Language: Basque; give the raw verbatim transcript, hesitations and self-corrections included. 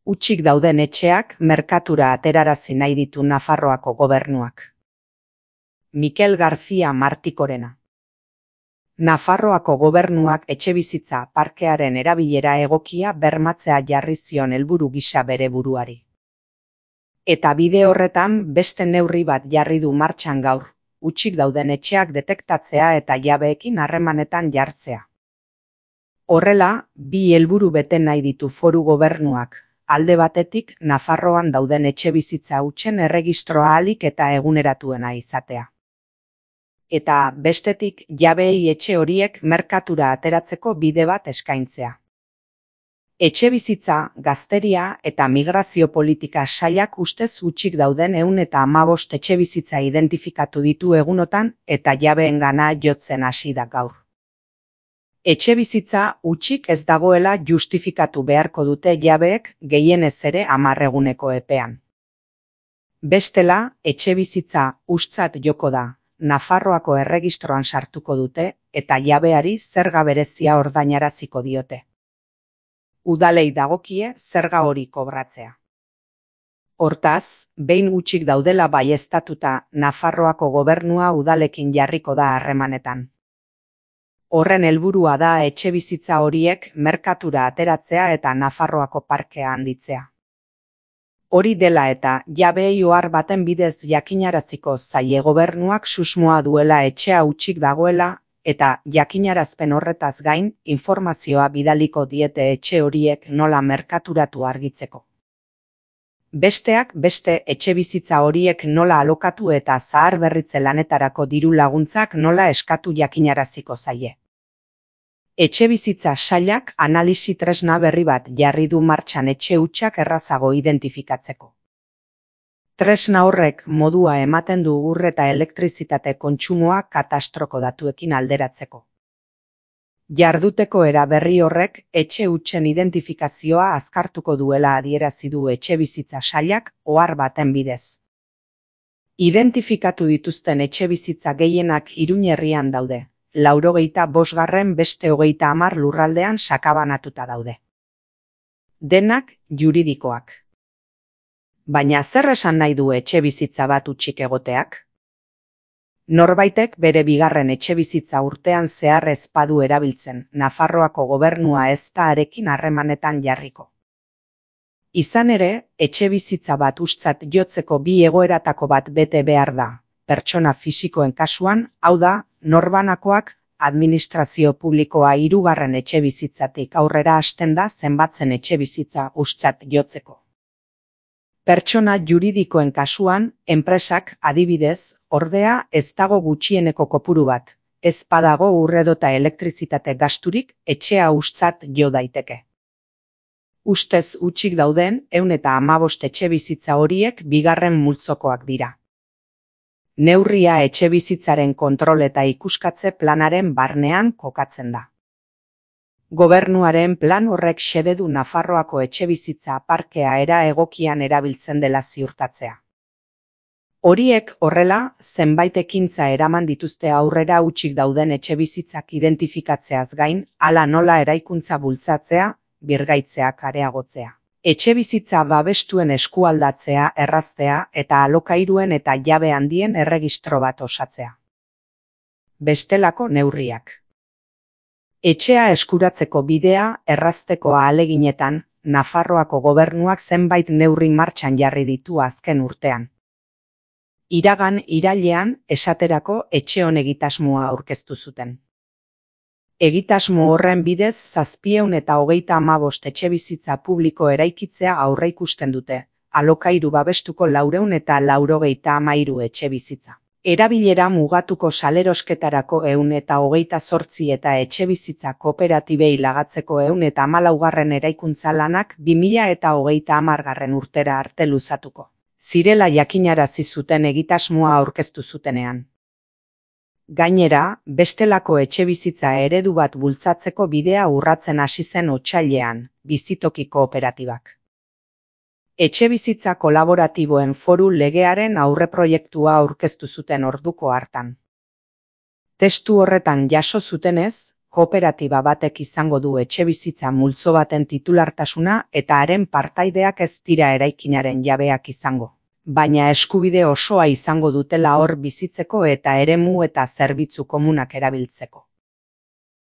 Hutsik dauden etxeak merkatura aterarazi nahi ditu Nafarroako gobernuak. Mikel García Martikorena. Nafarroako gobernuak etxebizitza parkearen erabilera egokia bermatzea jarri zion helburu gisa bere buruari. Eta bide horretan beste neurri bat jarri du martxan gaur, hutsik dauden etxeak detektatzea eta jabeekin harremanetan jartzea. Horrela, bi helburu bete nahi ditu foru gobernuak, alde batetik Nafarroan dauden etxebizitza hutsen erregistroa ahalik eta eguneratuena izatea. Eta bestetik jabeei etxe horiek merkatura ateratzeko bide bat eskaintzea. Etxebizitza, gazteria eta migrazio politika sailak ustez hutsik dauden ehun eta hamabost etxebizitza identifikatu ditu egunotan eta jabeengana jotzen hasi da gaur. Etxebizitza hutsik ez dagoela justifikatu beharko dute jabeek gehienez ere hamar eguneko epean. Bestela, etxebizitza hustzat joko da, Nafarroako erregistroan sartuko dute eta jabeari zerga berezia ordainaraziko diote. Udalei dagokie zerga hori kobratzea. Hortaz, behin hutsik daudela baieztatuta Nafarroako gobernua udalekin jarriko da harremanetan. Horren helburua da etxebizitza horiek merkatura ateratzea eta Nafarroako parkea handitzea. Hori dela eta jabeei ohar baten bidez jakinaraziko zaie gobernuak susmoa duela etxea hutsik dagoela eta jakinarazpen horretaz gain informazioa bidaliko diete etxe horiek nola merkaturatu argitzeko. Besteak beste etxebizitza horiek nola alokatu eta zaharberritze lanetarako diru laguntzak nola eskatu jakinaraziko zaie. Etxebizitza sailak analisi tresna berri bat jarri du martxan etxe hutsak errazago identifikatzeko. Tresna horrek modua ematen du ur eta elektrizitate kontsumoa katastroko datuekin alderatzeko. Jarduteko era berri horrek etxe hutsen identifikazioa azkartuko duela adierazi du etxebizitza sailak ohar baten bidez. Identifikatu dituzten etxebizitza gehienak Iruñ herrian daude. Laurogeita bosgarren beste hogeita hamar lurraldean sakabanatuta daude. Denak juridikoak. Baina zer esan nahi du etxebizitza bat hutsik egoteak? Norbaitek bere bigarren etxebizitza urtean zehar ez badu erabiltzen, Nafarroako gobernua ez da harekin harremanetan jarriko. Izan ere, etxebizitza bat hustzat jotzeko bi egoeratako bat bete behar da. Pertsona fisikoen kasuan, hau da, norbanakoak, administrazio publikoa hirugarren etxebizitzatik aurrera hasten da zenbatzen etxebizitza hustzat jotzeko. Pertsona juridikoen kasuan, enpresak, adibidez, ordea ez dago gutxieneko kopuru bat, ez badago ur edota elektrizitate gasturik etxea hustzat jo daiteke. Ustez hutsik dauden ehun eta hamabost etxebizitza horiek bigarren multzokoak dira. Neurria etxebizitzaren kontrol eta ikuskatze planaren barnean kokatzen da. Gobernuaren plan horrek xede du Nafarroako etxebizitza parkea era egokian erabiltzen dela ziurtatzea. Horiek horrela, zenbait ekintza eraman dituzte aurrera hutsik dauden etxebizitzak identifikatzeaz gain, hala nola eraikuntza bultzatzea, birgaitzeak areagotzea. Etxebizitza babestuen eskualdatzea, erraztea eta alokairuen eta jabe handien erregistro bat osatzea. Bestelako neurriak. Etxea eskuratzeko bidea errazteko ahaleginetan, Nafarroako gobernuak zenbait neurri martxan jarri ditu azken urtean. Iragan irailean esaterako etxeon egitasmoa aurkeztu zuten. Egitasmo horren bidez zazpiehun eta hogeita hamabost etxebizitza publiko eraikitzea aurreikusten dute, alokairu babestuko laurehun eta laurogeita hamairu etxebizitza. Erabilera mugatuko salerosketarako ehun eta hogeita zortzi eta etxebizitza kooperatibei lagatzeko ehun eta hamalaugarren eraikuntza lanak bi mila eta hogeita hamargarren urtera arte luzatuko. Zirela jakinarazi zuten egitasmoa aurkeztu zutenean. Gainera, bestelako etxebizitza eredu bat bultzatzeko bidea urratzen hasi zen otsailean, bizitoki kooperatibak. Etxebizitza kolaboratiboen foru legearen aurreproiektua aurkeztu zuten orduko hartan. Testu horretan jaso zutenez, Kooperatiba batek izango du etxebizitza multzo baten titulartasuna eta haren partaideak ez dira eraikinaren jabeak izango, baina eskubide osoa izango dutela hor bizitzeko eta eremu eta zerbitzu komunak erabiltzeko.